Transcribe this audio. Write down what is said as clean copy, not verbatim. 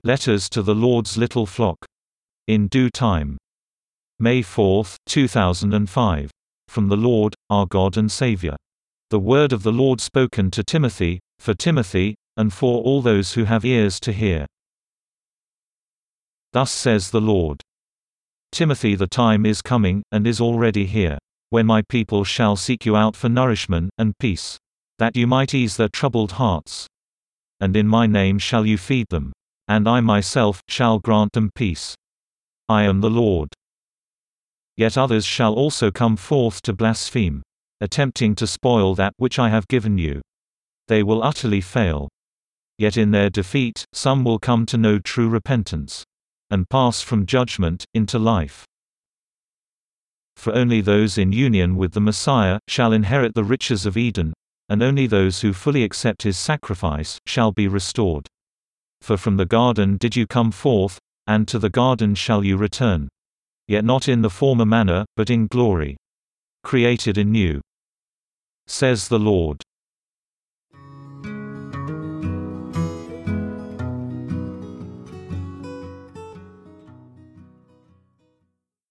Letters to the Lord's Little Flock. In Due Time. May 4, 2005. From the Lord, our God and Savior. The word of the Lord spoken to Timothy, for Timothy, and for all those who have ears to hear. Thus says the Lord. Timothy, the time is coming, and is already here, when my people shall seek you out for nourishment and peace, that you might ease their troubled hearts. And in my name shall you feed them, and I myself shall grant them peace. I am the Lord. Yet others shall also come forth to blaspheme, attempting to spoil that which I have given you. They will utterly fail. Yet in their defeat, some will come to know true repentance, and pass from judgment into life. For only those in union with the Messiah shall inherit the riches of Eden, and only those who fully accept his sacrifice shall be restored. For from the garden did you come forth, and to the garden shall you return. Yet not in the former manner, but in glory, created anew, says the Lord.